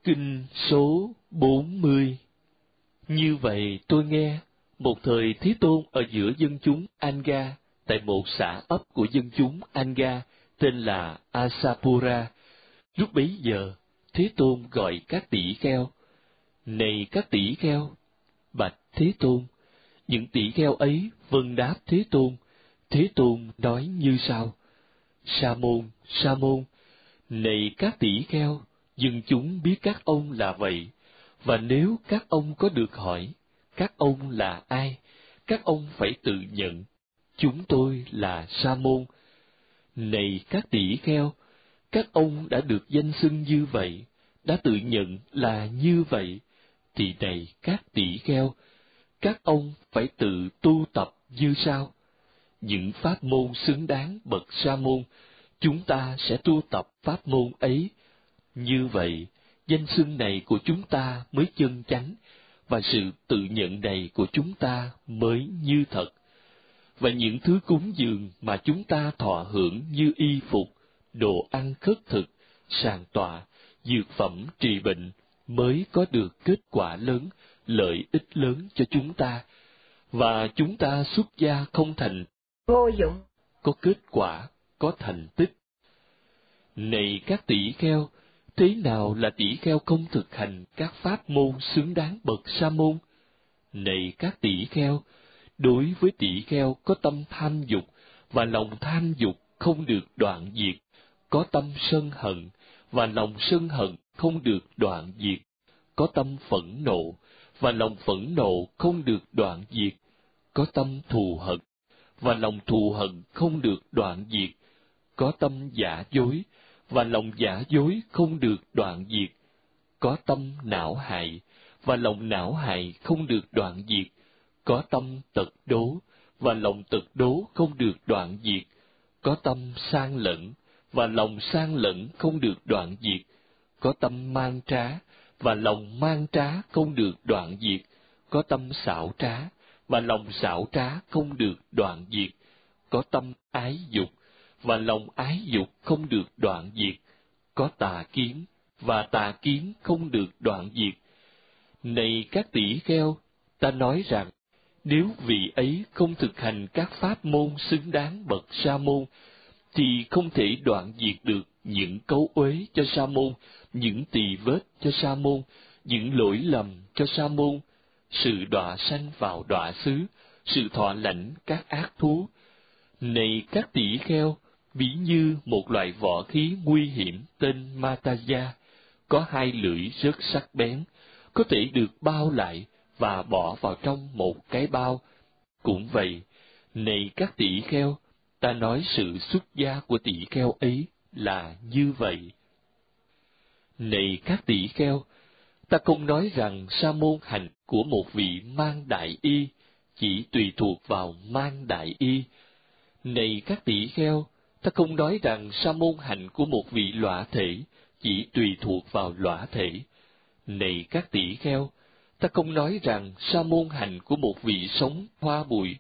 Kinh số 40. Như vậy tôi nghe, một thời Thế Tôn ở giữa dân chúng Anga, tại một xã ấp của dân chúng Anga, tên là Asapura. Lúc bấy giờ, Thế Tôn gọi các tỷ kheo. Này các tỷ kheo, bạch Thế Tôn. Những tỷ kheo ấy vâng đáp Thế Tôn. Thế Tôn nói như sau: Sa môn, Sa môn, này các tỷ kheo, dân chúng biết các ông là vậy, và nếu các ông có được hỏi, các ông là ai, các ông phải tự nhận, chúng tôi là Sa môn. Này các tỷ kheo, các ông đã được danh xưng như vậy, đã tự nhận là như vậy, thì này các tỷ kheo, các ông phải tự tu tập như sau. Những pháp môn xứng đáng bậc Sa môn, chúng ta sẽ tu tập pháp môn ấy. Như vậy, danh xưng này của chúng ta mới chân chánh, và sự tự nhận này của chúng ta mới như thật. Và những thứ cúng dường mà chúng ta thọ hưởng như y phục, đồ ăn khất thực, sàn tọa, dược phẩm trị bệnh mới có được kết quả lớn, lợi ích lớn cho chúng ta. Và chúng ta xuất gia không thành vô dụng, có kết quả, có thành tích. Này các tỷ kheo, thế nào là tỷ kheo không thực hành các pháp môn xứng đáng bậc Sa môn? Này các tỷ kheo, đối với tỷ kheo có tâm tham dục, và lòng tham dục không được đoạn diệt, có tâm sân hận, và lòng sân hận không được đoạn diệt, có tâm phẫn nộ, và lòng phẫn nộ không được đoạn diệt, có tâm thù hận, và lòng thù hận không được đoạn diệt, có tâm giả dối, và lòng giả dối không được đoạn diệt, có tâm não hại, và lòng não hại không được đoạn diệt, có tâm tật đố, và lòng tật đố không được đoạn diệt, có tâm sang lẫn, và lòng sang lẫn không được đoạn diệt, có tâm mang trá, và lòng mang trá không được đoạn diệt, có tâm xảo trá, và lòng xảo trá không được đoạn diệt, có tâm ái dục, và lòng ái dục không được đoạn diệt, có tà kiến, và tà kiến không được đoạn diệt. Này các tỷ kheo, ta nói rằng, nếu vị ấy không thực hành các pháp môn xứng đáng bậc Sa môn, thì không thể đoạn diệt được những cấu uế cho Sa môn, những tỳ vết cho Sa môn, những lỗi lầm cho Sa môn, sự đọa sanh vào đọa xứ, sự thọ lãnh các ác thú. Này các tỷ kheo, ví như một loại võ khí nguy hiểm tên Mataya, có hai lưỡi rất sắc bén, có thể được bao lại và bỏ vào trong một cái bao. Cũng vậy, này các tỷ kheo, ta nói sự xuất gia của tỷ kheo ấy là như vậy. Này các tỷ kheo, ta không nói rằng sa môn hành của một vị mang đại y chỉ tùy thuộc vào mang đại y. Này các tỷ kheo, ta không nói rằng sa môn hành của một vị lõa thể chỉ tùy thuộc vào lõa thể. Này các tỷ kheo, ta không nói rằng sa môn hành của một vị sống hoa bụi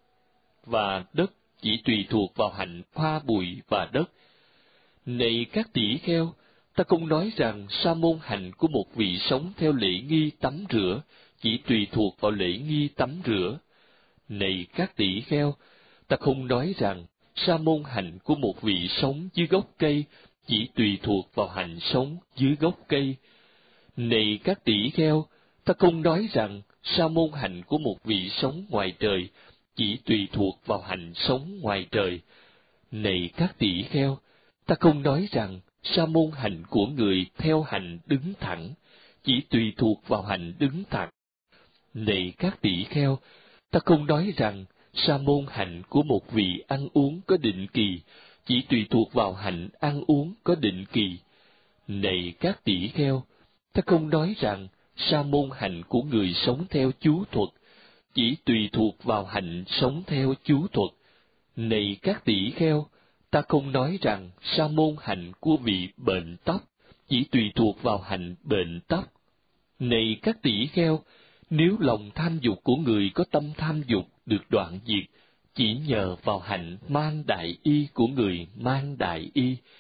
và đất chỉ tùy thuộc vào hạnh hoa bụi và đất. Này các tỷ kheo, ta không nói rằng sa môn hành của một vị sống theo lễ nghi tắm rửa chỉ tùy thuộc vào lễ nghi tắm rửa. Này các tỷ kheo, ta không nói rằng sa môn hạnh của một vị sống dưới gốc cây chỉ tùy thuộc vào hạnh sống dưới gốc cây. Này các tỷ kheo, ta không nói rằng sa môn hạnh của một vị sống ngoài trời chỉ tùy thuộc vào hạnh sống ngoài trời. Này các tỷ kheo, ta không nói rằng sa môn hạnh của người theo hạnh đứng thẳng chỉ tùy thuộc vào hạnh đứng thẳng. Này các tỷ kheo, ta không nói rằng sa môn hạnh của một vị ăn uống có định kỳ chỉ tùy thuộc vào hạnh ăn uống có định kỳ. Này các tỷ kheo, ta không nói rằng sa môn hạnh của người sống theo chú thuật chỉ tùy thuộc vào hạnh sống theo chú thuật. Này các tỷ kheo, ta không nói rằng sa môn hạnh của vị bệnh tóc chỉ tùy thuộc vào hạnh bệnh tóc. Này các tỷ kheo, nếu lòng tham dục của người có tâm tham dục được đoạn diệt chỉ nhờ vào hạnh mang đại y của người mang đại y,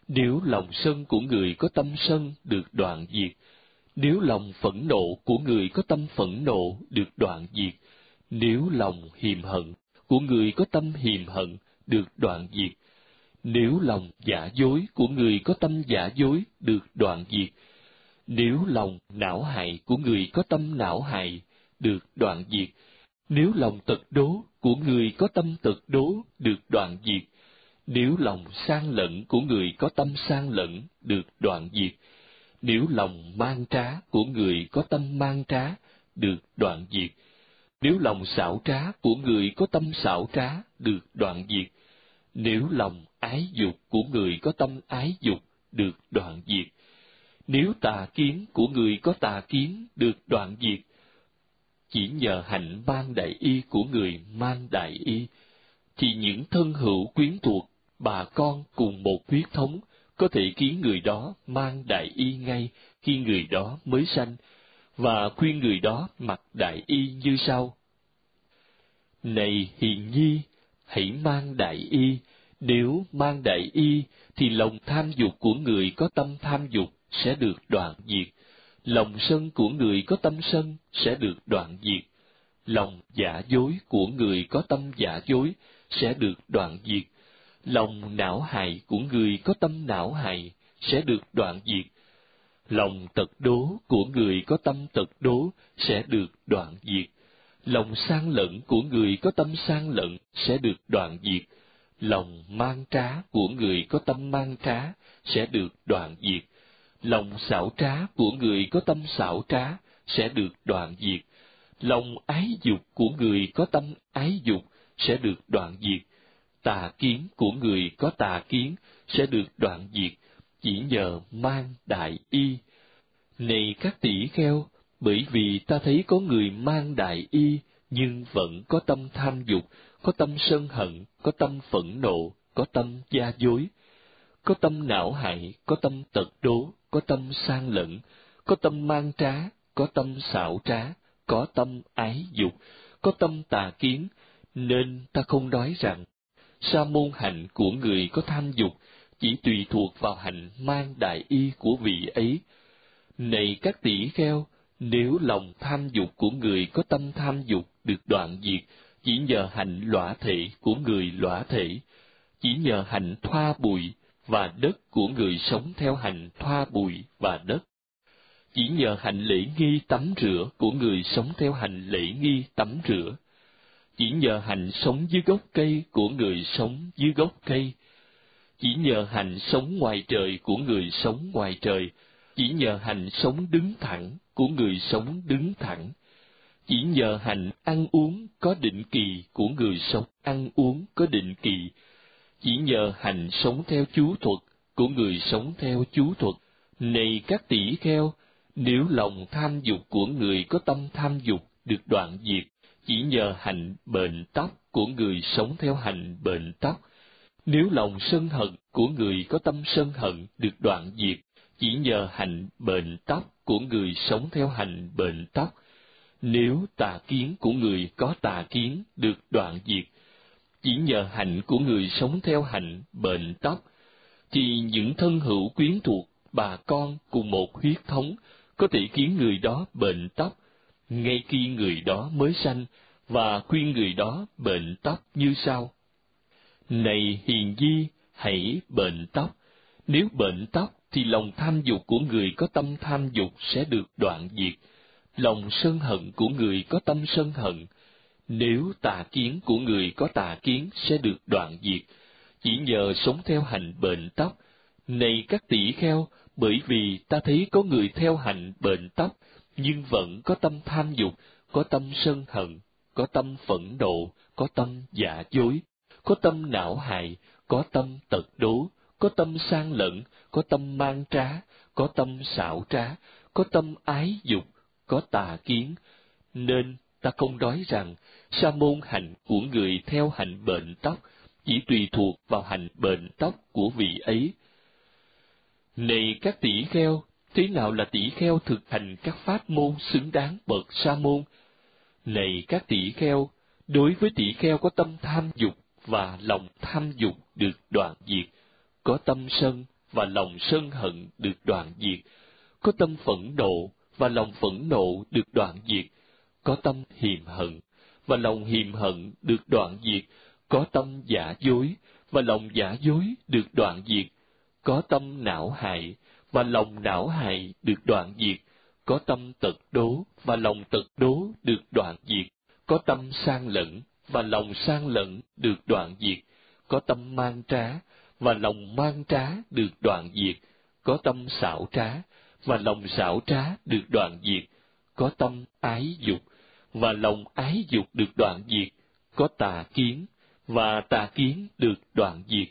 Nếu lòng sân của người có tâm sân được đoạn diệt, nếu lòng phẫn nộ của người có tâm phẫn nộ được đoạn diệt, nếu lòng hiềm hận của người có tâm hiềm hận được đoạn diệt, nếu lòng giả dối của người có tâm giả dối được đoạn diệt, nếu lòng não hại của người có tâm não hại được đoạn diệt, nếu lòng tật đố của người có tâm tật đố được đoạn diệt, nếu lòng sang lẫn của người có tâm sang lẫn được đoạn diệt, nếu lòng mang trá của người có tâm mang trá được đoạn diệt, nếu lòng xảo trá của người có tâm xảo trá được đoạn diệt, nếu lòng ái dục của người có tâm ái dục được đoạn diệt, nếu tà kiến của người có tà kiến được đoạn diệt, chỉ nhờ hạnh mang đại y của người mang đại y, thì những thân hữu quyến thuộc, bà con cùng một huyết thống, có thể khiến người đó mang đại y ngay khi người đó mới sanh, và khuyên người đó mặc đại y như sau. Này hiền nhi, hãy mang đại y. Nếu mang đại y, thì lòng tham dục của người có tâm tham dục sẽ được đoạn diệt, lòng sân của người có tâm sân sẽ được đoạn diệt, lòng giả dối của người có tâm giả dối sẽ được đoạn diệt, lòng não hại của người có tâm não hại sẽ được đoạn diệt, lòng tật đố của người có tâm tật đố sẽ được đoạn diệt, lòng sang lẫn của người có tâm sang lẫn sẽ được đoạn diệt, lòng mang trá của người có tâm mang trá sẽ được đoạn diệt, lòng xảo trá của người có tâm xảo trá sẽ được đoạn diệt, lòng ái dục của người có tâm ái dục sẽ được đoạn diệt, tà kiến của người có tà kiến sẽ được đoạn diệt, chỉ nhờ mang đại y. Này các tỷ kheo, bởi vì ta thấy có người mang đại y, nhưng vẫn có tâm tham dục, có tâm sân hận, có tâm phẫn nộ, có tâm gia dối, có tâm não hại, có tâm tật đố, có tâm sang lẫn, có tâm mang trá, có tâm xảo trá, có tâm ái dục, có tâm tà kiến, nên ta không nói rằng sa môn hạnh của người có tham dục chỉ tùy thuộc vào hạnh mang đại y của vị ấy. Này các tỷ kheo, nếu lòng tham dục của người có tâm tham dục được đoạn diệt, chỉ nhờ hạnh lõa thể của người lõa thể, chỉ nhờ hạnh thoa bụi và đất của người sống theo hạnh thoa bụi và đất, chỉ nhờ hạnh lễ nghi tắm rửa của người sống theo hạnh lễ nghi tắm rửa, chỉ nhờ hạnh sống dưới gốc cây của người sống dưới gốc cây, chỉ nhờ hạnh sống ngoài trời của người sống ngoài trời, chỉ nhờ hạnh sống đứng thẳng của người sống đứng thẳng, chỉ nhờ hạnh ăn uống có định kỳ của người sống ăn uống có định kỳ, chỉ nhờ hạnh sống theo chú thuật của người sống theo chú thuật. Này các tỷ kheo, nếu lòng tham dục của người có tâm tham dục được đoạn diệt, chỉ nhờ hạnh bệnh tóc của người sống theo hạnh bệnh tóc. Nếu lòng sân hận của người có tâm sân hận được đoạn diệt, chỉ nhờ hạnh bệnh tóc của người sống theo hạnh bệnh tóc. Nếu tà kiến của người có tà kiến được đoạn diệt, chỉ nhờ hạnh của người sống theo hạnh bệnh tóc, thì những thân hữu quyến thuộc, bà con cùng một huyết thống, có thể khiến người đó bệnh tóc, ngay khi người đó mới sanh, và khuyên người đó bệnh tóc như sau. Này hiền di, hãy bệnh tóc. Nếu bệnh tóc, thì lòng tham dục của người có tâm tham dục sẽ được đoạn diệt, lòng sân hận của người có tâm sân hận. Nếu tà kiến của người có tà kiến sẽ được đoạn diệt, chỉ nhờ sống theo hạnh bệnh tóc. Này các tỷ kheo, bởi vì ta thấy có người theo hạnh bệnh tóc, nhưng vẫn có tâm tham dục, có tâm sân hận, có tâm phẫn nộ, có tâm giả dối, có tâm não hại, có tâm tật đố, có tâm sang lẫn, có tâm mang trá, có tâm xảo trá, có tâm ái dục, có tà kiến, nên ta không nói rằng sa môn hạnh của người theo hạnh bệnh tóc chỉ tùy thuộc vào hạnh bệnh tóc của vị ấy. Này các tỷ kheo, thế nào là tỷ kheo thực hành các pháp môn xứng đáng bậc sa môn? Này các tỷ kheo, đối với tỷ kheo có tâm tham dục và lòng tham dục được đoạn diệt, có tâm sân và lòng sân hận được đoạn diệt, có tâm phẫn nộ và lòng phẫn nộ được đoạn diệt, có tâm hiềm hận và lòng hiềm hận được đoạn diệt, có tâm giả dối và lòng giả dối được đoạn diệt, có tâm não hại và lòng não hại được đoạn diệt, có tâm tật đố và lòng tật đố được đoạn diệt, có tâm sang lẫn và lòng sang lẫn được đoạn diệt, có tâm mang trá và lòng mang trá được đoạn diệt, có tâm xảo trá và lòng xảo trá được đoạn diệt, có tâm ái dục và lòng ái dục được đoạn diệt, có tà kiến và tà kiến được đoạn diệt.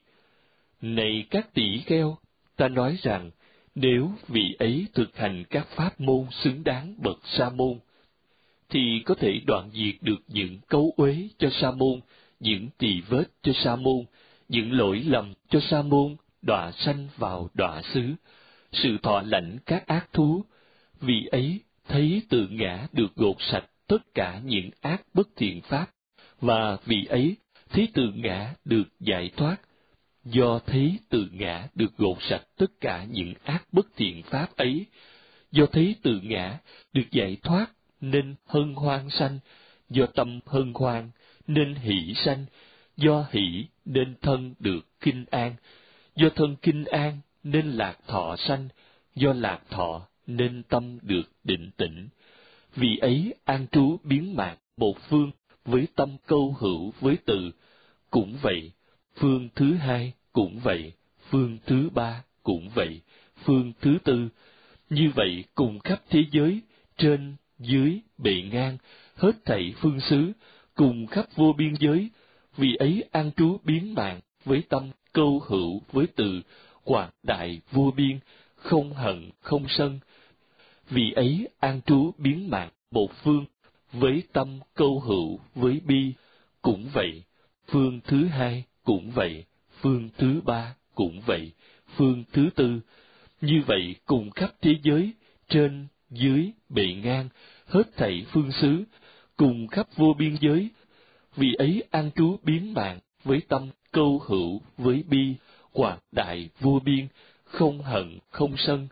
Này các tỷ kheo, ta nói rằng, nếu vị ấy thực hành các pháp môn xứng đáng bậc sa môn, thì có thể đoạn diệt được những cấu uế cho sa môn, những tỳ vết cho sa môn, những lỗi lầm cho sa môn, đọa sanh vào đọa xứ, sự thọ lãnh các ác thú. Vì ấy thấy tự ngã được gột sạch tất cả những ác bất thiện pháp, và vì ấy thấy tự ngã được giải thoát. Do thấy tự ngã được gột sạch tất cả những ác bất thiện pháp ấy, do thấy tự ngã được giải thoát nên hân hoan sanh, do tâm hân hoan nên hỷ sanh, do hỷ nên thân được kinh an, do thân kinh an nên lạc thọ sanh, do lạc thọ nên tâm được định tĩnh. Vì ấy an trú biến mạt một phương với tâm câu hữu với từ, cũng vậy, phương thứ hai cũng vậy, phương thứ ba cũng vậy, phương thứ tư. Như vậy cùng khắp thế giới, trên, dưới, bề ngang, hết thảy phương xứ, cùng khắp vô biên giới. Vì ấy an trú biến mạng với tâm câu hữu với từ, quảng đại vô biên, không hận không sân. Vì ấy an trú biến mạng một phương với tâm câu hữu với bi, cũng vậy, phương thứ hai cũng vậy, phương thứ ba cũng vậy, phương thứ tư. Như vậy cùng khắp thế giới, trên, dưới, bề ngang, hết thảy phương xứ, cùng khắp vô biên giới. Vì ấy an trú biến mạng với tâm câu hữu với bi, quảng đại vô biên, không hận không sân.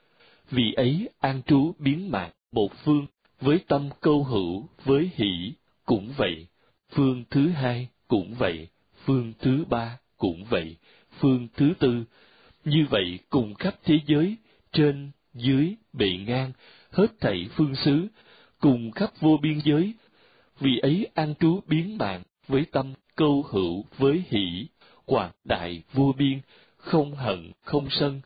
Vì ấy an trú biến mạng một phương với tâm câu hữu với hỷ, cũng vậy, phương thứ hai cũng vậy, phương thứ ba cũng vậy, phương thứ tư. Như vậy cùng khắp thế giới, trên, dưới, bề ngang, hết thảy phương xứ, cùng khắp vô biên giới. Vì ấy an trú biến mạng với tâm câu hữu với hỷ, quảng đại vô biên, không hận không sân.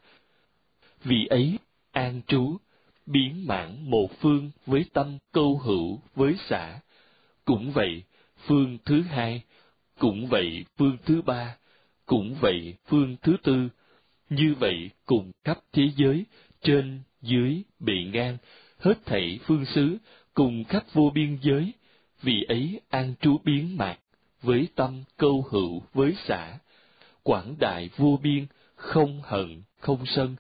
Vì ấy an trú biến mạng một phương với tâm câu hữu với xả, cũng vậy, phương thứ hai, cũng vậy, phương thứ ba, cũng vậy, phương thứ tư. Như vậy cùng khắp thế giới, trên, dưới, bề ngang, hết thảy phương xứ, cùng khắp vô biên giới. Vì ấy an trú biến mạt với tâm câu hữu với xả, quảng đại vô biên, không hận không sân.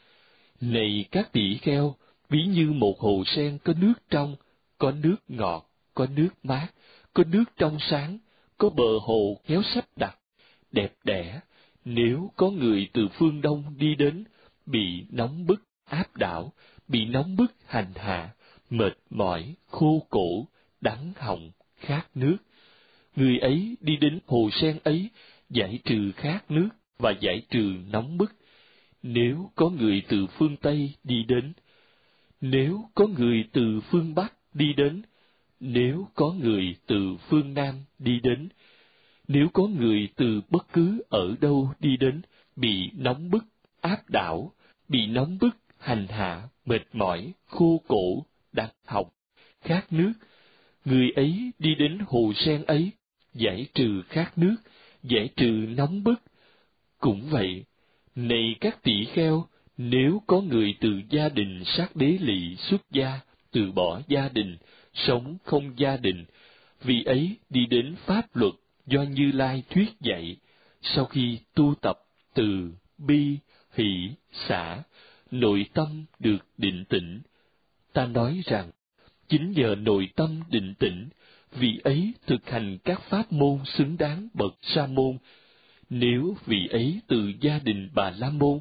Này các tỷ kheo, ví như một hồ sen có nước trong, có nước ngọt, có nước mát, có nước trong sáng, có bờ hồ khéo sắp đặt, đẹp đẽ. Nếu có người từ phương Đông đi đến, bị nóng bức áp đảo, bị nóng bức hành hạ, mệt mỏi, khô cổ, đắng họng, khát nước, người ấy đi đến hồ sen ấy, giải trừ khát nước và giải trừ nóng bức. Nếu có người từ phương Tây đi đến, nếu có người từ phương Bắc đi đến, nếu có người từ phương Nam đi đến, nếu có người từ bất cứ ở đâu đi đến, bị nóng bức, áp đảo, bị nóng bức, hành hạ, mệt mỏi, khô cổ, đắng họng, khát nước, người ấy đi đến hồ sen ấy, giải trừ khát nước, giải trừ nóng bức. Cũng vậy, này các tỷ kheo, nếu có người từ gia đình sát đế lỵ xuất gia, từ bỏ gia đình, sống không gia đình, vì ấy đi đến pháp luật do Như Lai thuyết dạy, sau khi tu tập từ bi, hỷ, xả, nội tâm được định tĩnh. Ta nói rằng, chính nhờ nội tâm định tĩnh, vị ấy thực hành các pháp môn xứng đáng bậc sa môn. Nếu vị ấy từ gia đình Bà La Môn,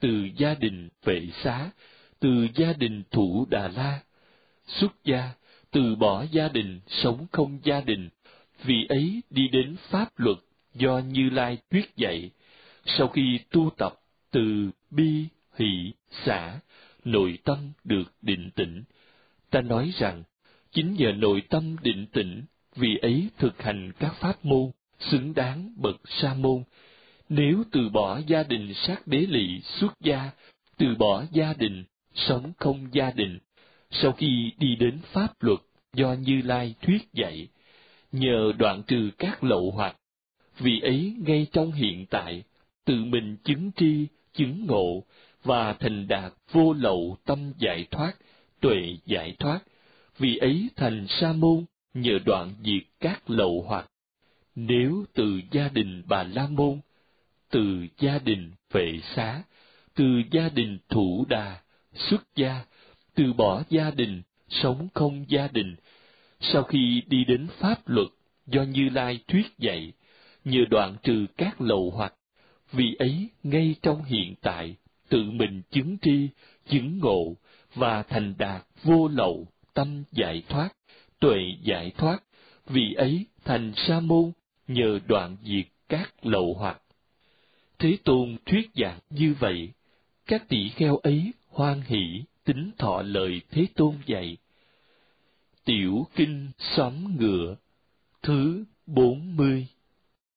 từ gia đình Vệ Xá, từ gia đình Thủ Đà La. Xuất gia, từ bỏ gia đình, sống không gia đình, vì ấy đi đến pháp luật do Như Lai thuyết dạy. Sau khi tu tập từ bi, hỷ, xả, nội tâm được định tĩnh. Ta nói rằng, chính nhờ nội tâm định tĩnh, vì ấy thực hành các pháp môn, xứng đáng bậc sa môn. Nếu từ bỏ gia đình sát đế lỵ xuất gia, từ bỏ gia đình, sống không gia đình, sau khi đi đến pháp luật do Như Lai thuyết dạy, nhờ đoạn trừ các lậu hoặc, vì ấy ngay trong hiện tại, tự mình chứng tri, chứng ngộ, và thành đạt vô lậu tâm giải thoát, tuệ giải thoát, vì ấy thành sa môn, nhờ đoạn diệt các lậu hoặc. Nếu từ gia đình Bà La Môn, từ gia đình Vệ Xá, từ gia đình Thủ Đà, xuất gia, từ bỏ gia đình, sống không gia đình, sau khi đi đến pháp luật do Như Lai thuyết dạy, nhờ đoạn trừ các lậu hoặc, vì ấy ngay trong hiện tại, tự mình chứng tri, chứng ngộ, và thành đạt vô lậu, tâm giải thoát, tuệ giải thoát, vì ấy thành sa môn, nhờ đoạn diệt các lậu hoặc. Thế Tôn thuyết giảng như vậy, các tỷ kheo ấy hoan hỷ tín thọ lời Thế Tôn dạy. Tiểu kinh xóm ngựa thứ 40.